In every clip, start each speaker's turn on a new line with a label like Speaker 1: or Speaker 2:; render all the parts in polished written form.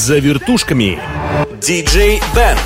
Speaker 1: за вертушками.
Speaker 2: DJ Bank.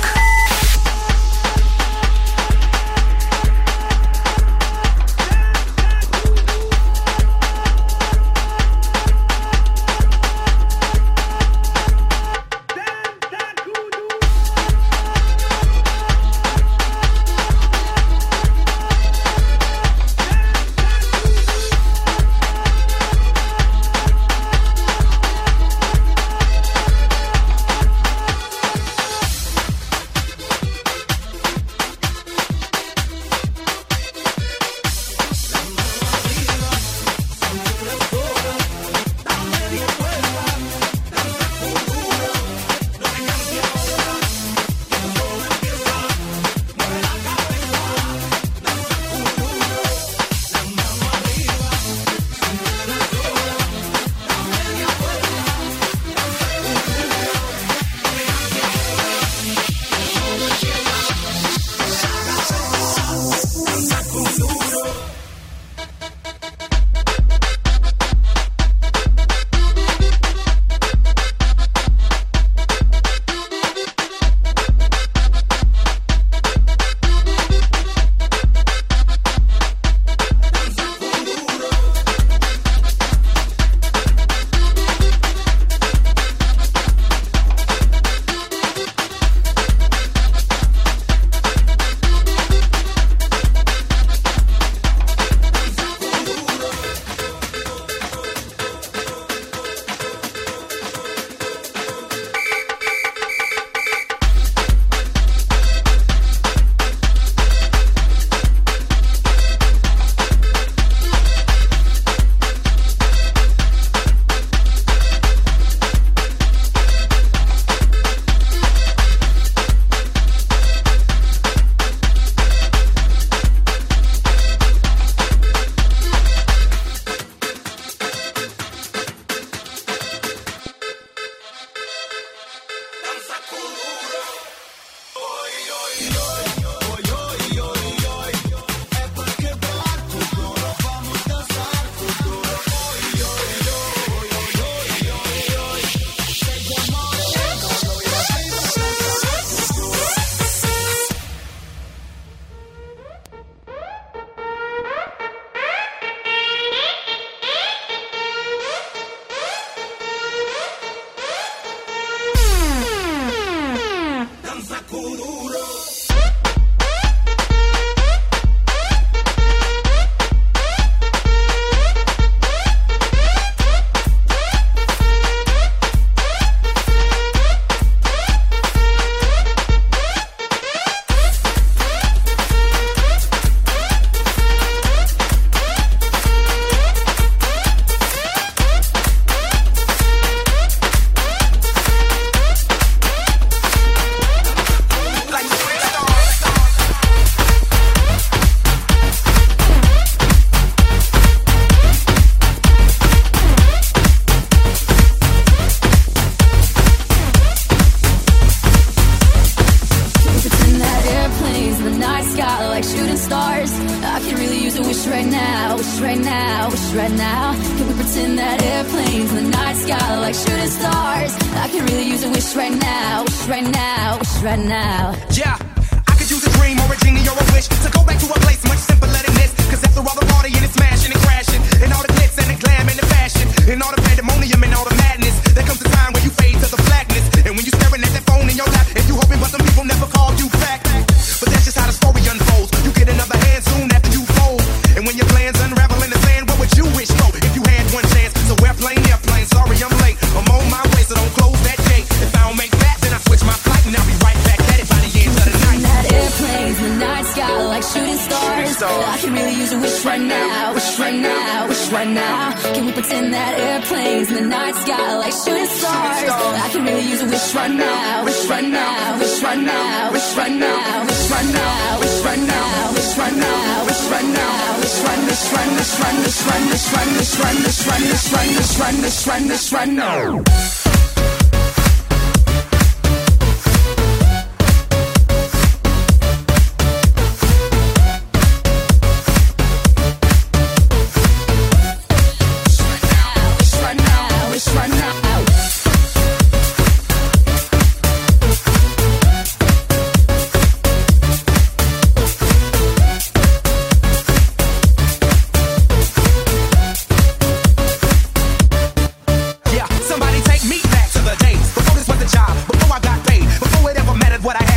Speaker 3: Let's run now.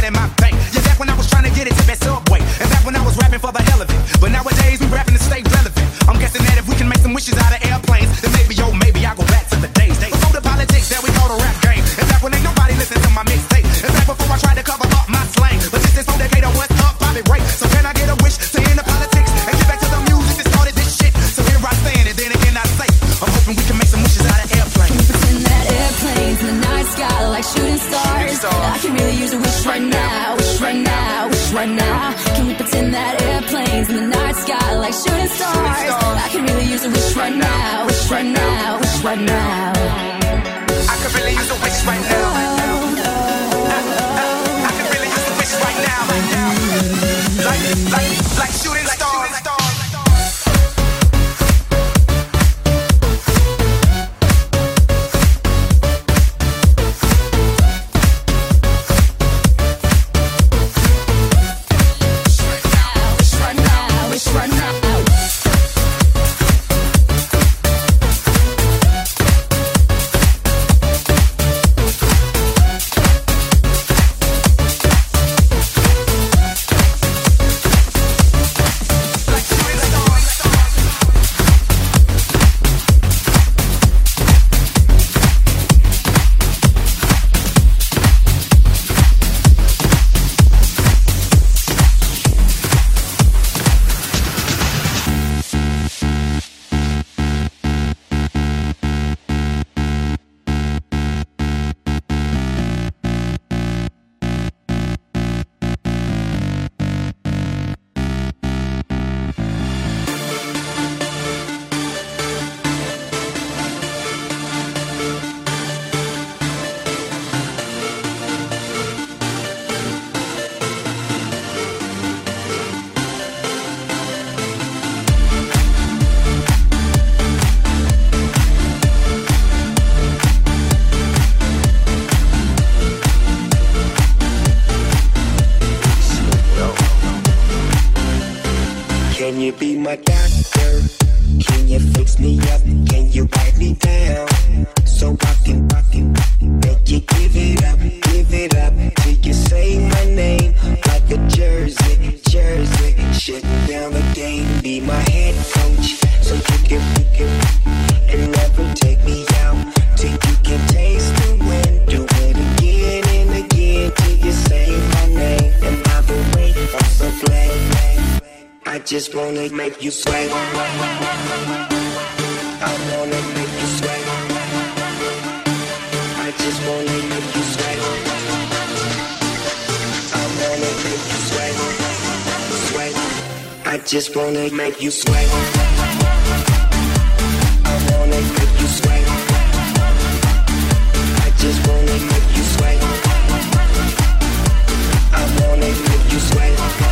Speaker 1: in my bank. Yeah, back when I was trying to get it to that Subway. And back when I was rapping for the hell of it. But nowadays we rapping to stay relevant. I'm guessing that if we can make some wishes out of airplanes, then maybe, oh, maybe I'll go back to the days. Before the politics that we call the rap game. And back when ain't nobody listen to my mixtape. And back before I tried to cover up my slang. But this is whole decade of what's up, Bobby Ray. So can I get a wish to end the politics and get back to the music that started this shit? So here I stand, and then again I say, I'm hoping we can make some wishes out of airplanes.
Speaker 4: Can we pretend that airplanes in the night sky like shooting stars? I can really use a wish right now, wish right now, wish right now. Can we pretend that airplanes in the night sky like shooting stars? I can really use a wish right now, wish right now, wish right now.
Speaker 1: I could really use a wish right now. I could really use a wish right now. Like shooting stars.
Speaker 5: Can you be my doctor? Can you fix me up? Can you write me down? So I can make you give it up till you say my name like a jersey, shutting down the game. Be my head coach, so you can and never take me out till you can taste the wind. Do it again and again till you say my name. And by the way, I'm so glad. I just wanna make you sweat. I wanna make you sweat. I just wanna make you sweat. I wanna make you sweat. I just wanna make you sweat. I wanna make you sweat. I just wanna make you sweat. I wanna make you sweat.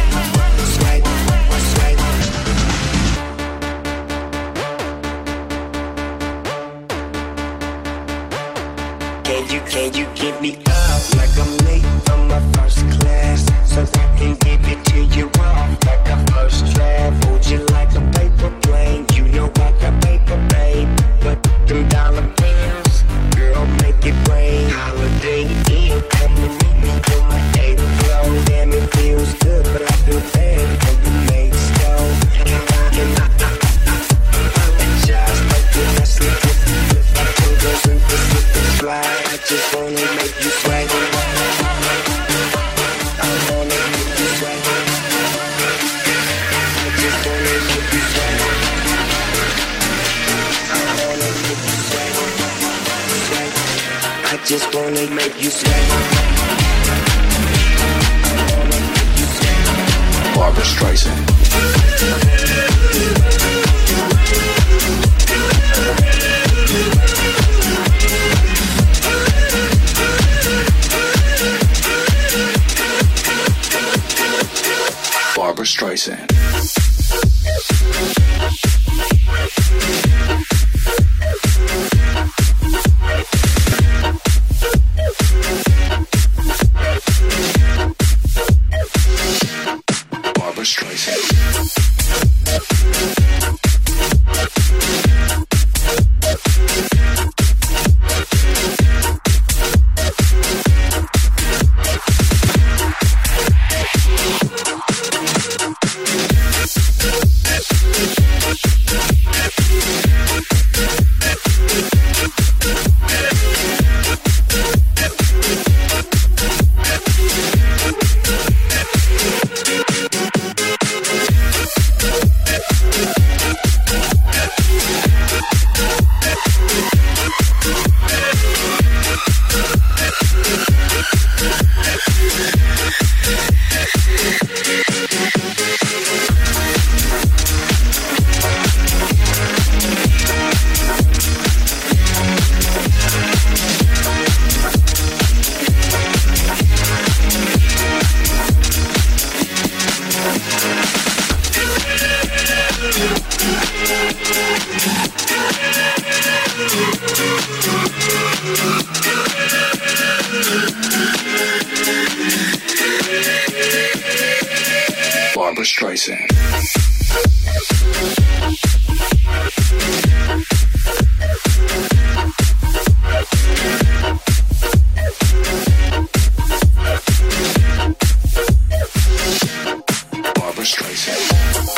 Speaker 5: Can you give me up like I'm late from my first class? So I can give it to you all like a first draft. Hold you like a paper plane. You know I got paper, babe. But them dollar bills, girl, make it rain. Holiday Inn, come and meet me on my 8th floor. Damn, it feels good, but I feel bad when you make stone. And I apologize, but then I slip it. I told us and this is the slide. I just wanna make you sweat. I wanna make you sweat. I just wanna make you sweat. I wanna make you sweat. I just wanna make you sweat. I wanna make you sweat.
Speaker 2: Barbra Streisand. Barbra Streisand. Barbra Streisand. Barbra Streisand. Barbra Streisand.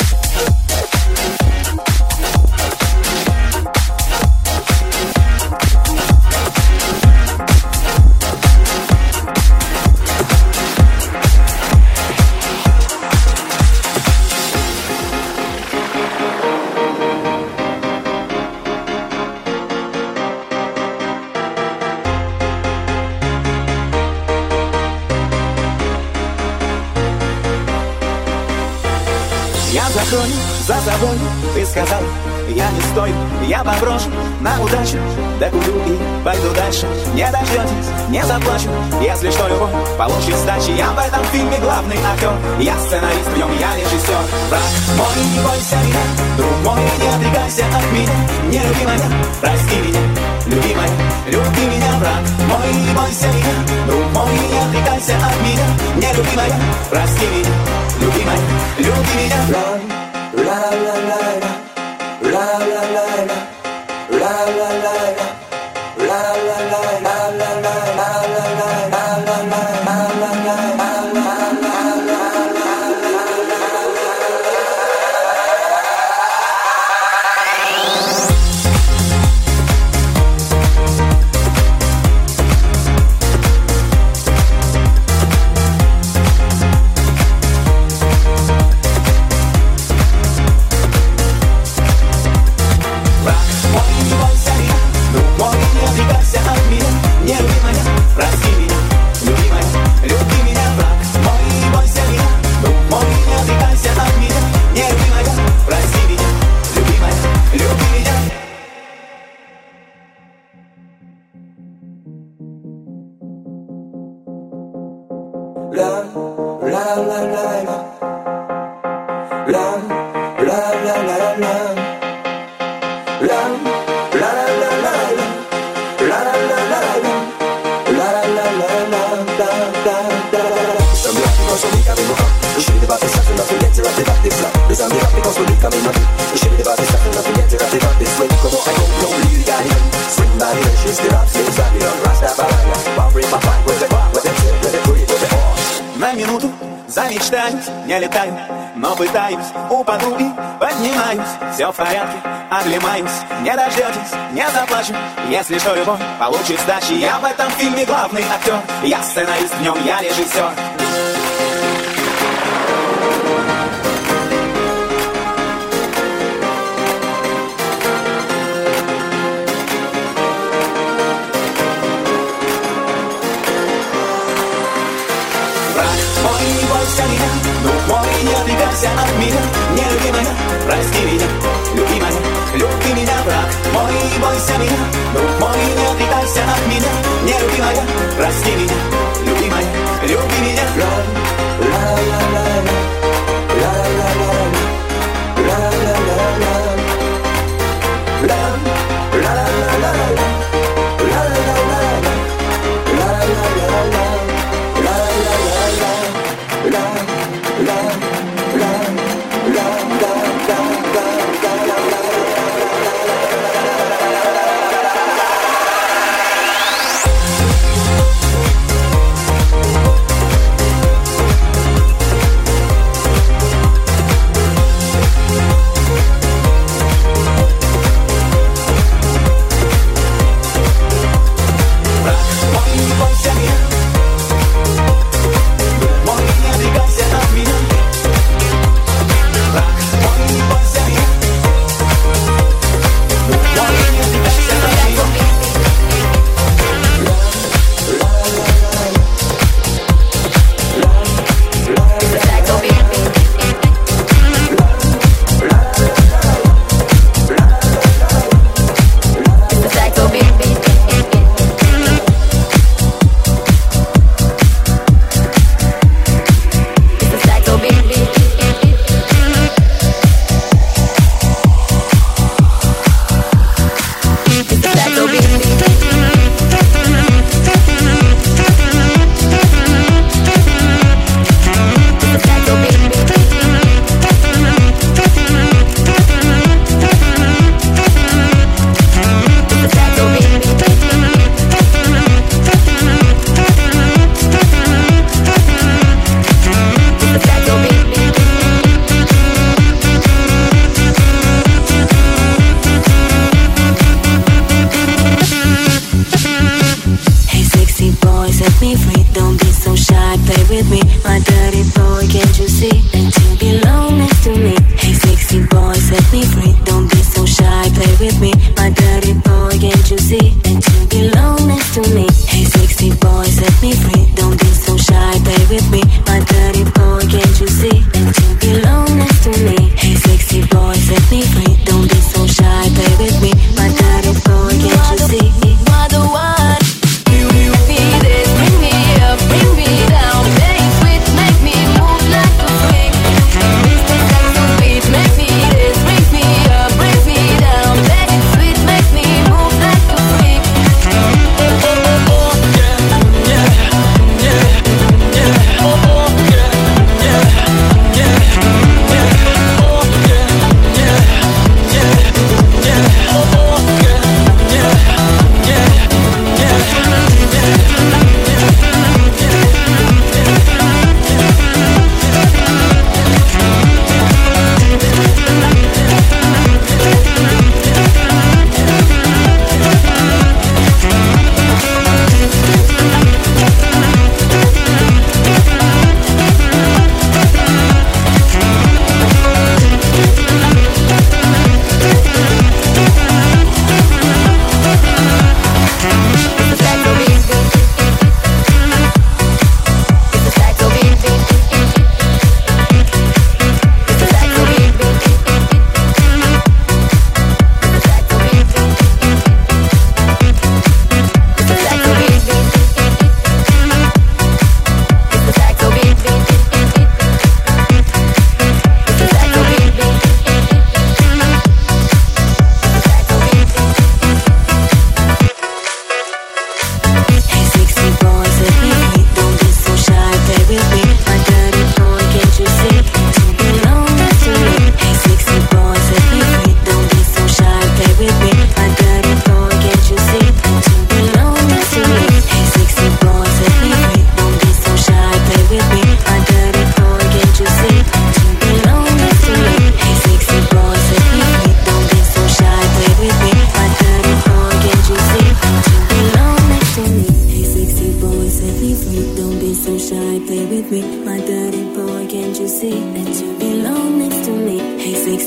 Speaker 6: Я закрою за собой, ты сказал, я не стою, я поброшу на удачу, докурю и пойду дальше. Не дождетесь, не заплачу, если что, любовь получит сдачи. Я в этом фильме главный актер, я сценарист, в нем я режиссер. Брат мой, не бойся меня, друг мой, не отрекайся от меня. Не люби меня, прости меня, любимая, люби меня, брат мой, не бойся меня, друг мой, не отрекайся от меня. Не люби меня, прости меня, любимая, люби меня. La la la la la la la la la la la На минуту замечтаюсь, не летаю, но пытаюсь, упаду и поднимаюсь. Все в порядке, оклемаюсь, не дождетесь, не заплачу. Если что, любовь получит сдачи. Я в этом фильме главный актер, я сценарист, в нем я режиссер. Друг мой, не отрекайся от меня, не люби меня, прости меня, любимая, люби меня, брат мой, не бойся меня. Друг мой, не отрекайся от меня, не люби меня, прости меня, любимая, люби меня.
Speaker 4: play with me, my dirty boy, can't you see that you belong next to me? Hey sexy boy, set me free, don't be so shy, play with me, my dirty boy, can't you see that you belong next to me? Hey sexy boy, set me free, don't be so shy, play with me, my dirty boy, can't you see that you belong next to me? Hey sexy boy, set me free, don't be so shy, play with me, my dirty boy, can't you see? You're the one. You be this, bring me up, bring me down, make it sweet, make me move like a freak. This like so sweet, make me this, bring me up, bring me down, make it sweet, make me move like a freak.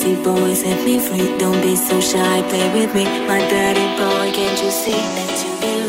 Speaker 4: Boy, set me free, don't be so shy, play with me, my dirty boy, can't you see that you belong?